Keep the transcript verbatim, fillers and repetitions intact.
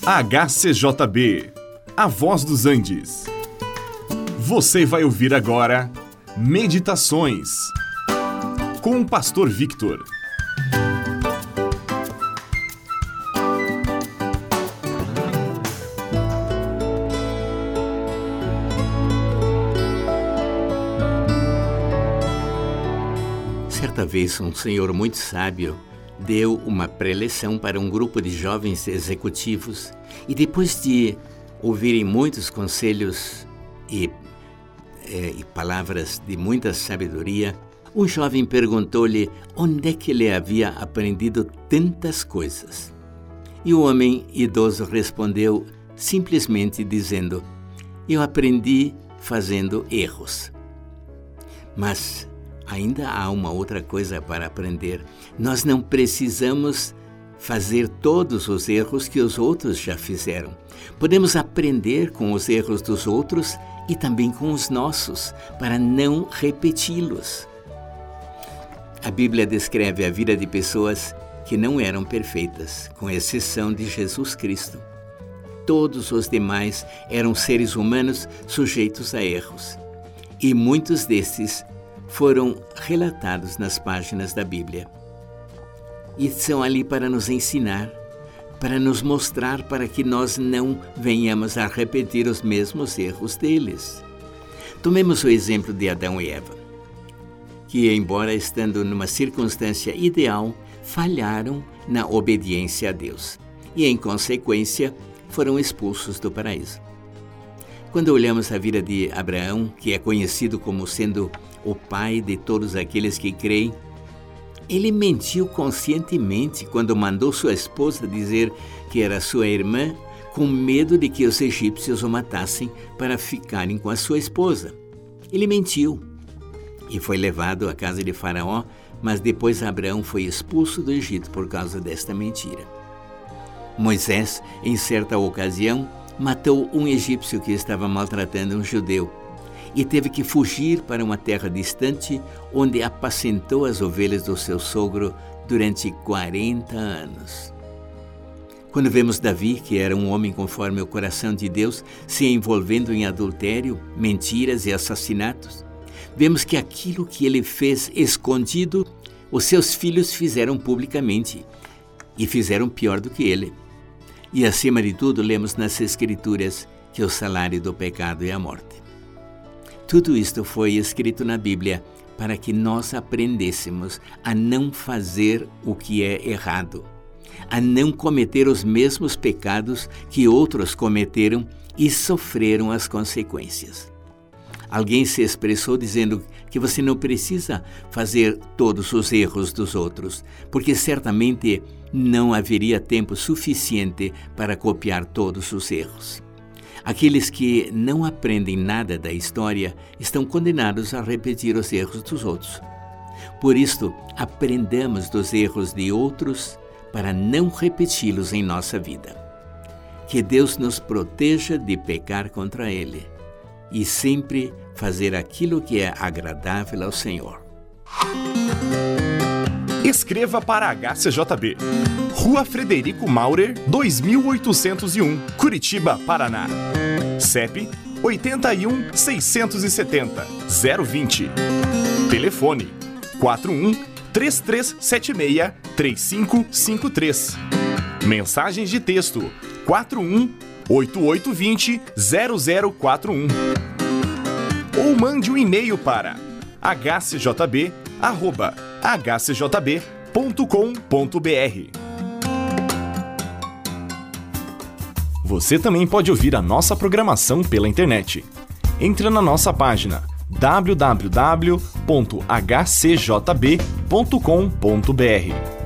H C J B, A Voz dos Andes. Você vai ouvir agora Meditações com o Pastor Victor. Certa vez, um senhor muito sábio deu uma preleção para um grupo de jovens executivos e depois de ouvirem muitos conselhos e, é, e palavras de muita sabedoria, um jovem perguntou-lhe onde é que ele havia aprendido tantas coisas. E o homem idoso respondeu simplesmente dizendo: eu aprendi fazendo erros. Mas ainda há uma outra coisa para aprender. Nós não precisamos fazer todos os erros que os outros já fizeram. Podemos aprender com os erros dos outros e também com os nossos, para não repeti-los. A Bíblia descreve a vida de pessoas que não eram perfeitas, com exceção de Jesus Cristo. Todos os demais eram seres humanos sujeitos a erros. E muitos desses foram relatados nas páginas da Bíblia. E são ali para nos ensinar, para nos mostrar para que nós não venhamos a repetir os mesmos erros deles. Tomemos o exemplo de Adão e Eva, que, embora estando numa circunstância ideal, falharam na obediência a Deus e, em consequência, foram expulsos do paraíso. Quando olhamos a vida de Abraão, que é conhecido como sendo o pai de todos aqueles que creem, ele mentiu conscientemente quando mandou sua esposa dizer que era sua irmã, com medo de que os egípcios o matassem para ficarem com a sua esposa. Ele mentiu e foi levado à casa de Faraó, mas depois Abraão foi expulso do Egito por causa desta mentira. Moisés, em certa ocasião, matou um egípcio que estava maltratando um judeu e teve que fugir para uma terra distante, onde apacentou as ovelhas do seu sogro durante quarenta anos. Quando vemos Davi, que era um homem conforme o coração de Deus, se envolvendo em adultério, mentiras e assassinatos, vemos que aquilo que ele fez escondido, os seus filhos fizeram publicamente e fizeram pior do que ele. E, acima de tudo, lemos nas Escrituras que o salário do pecado é a morte. Tudo isto foi escrito na Bíblia para que nós aprendêssemos a não fazer o que é errado, a não cometer os mesmos pecados que outros cometeram e sofreram as consequências. Alguém se expressou dizendo que você não precisa fazer todos os erros dos outros, porque certamente não haveria tempo suficiente para copiar todos os erros. Aqueles que não aprendem nada da história estão condenados a repetir os erros dos outros. Por isto, aprendamos dos erros de outros para não repeti-los em nossa vida. Que Deus nos proteja de pecar contra Ele e sempre fazer aquilo que é agradável ao Senhor. Escreva para H C J B, Rua Frederico Maurer, dois mil oitocentos e um, Curitiba, Paraná. C E P oito um, seis sete zero, zero dois zero. Telefone quatro um, três três sete seis, três cinco cinco três. Mensagens de texto quatro um, oito oito dois zero, zero zero quatro um. Ou mande um e-mail para h c j b arroba h c j b ponto com ponto b r. Você também pode ouvir a nossa programação pela internet. Entre na nossa página w w w ponto h c j b ponto com ponto b r.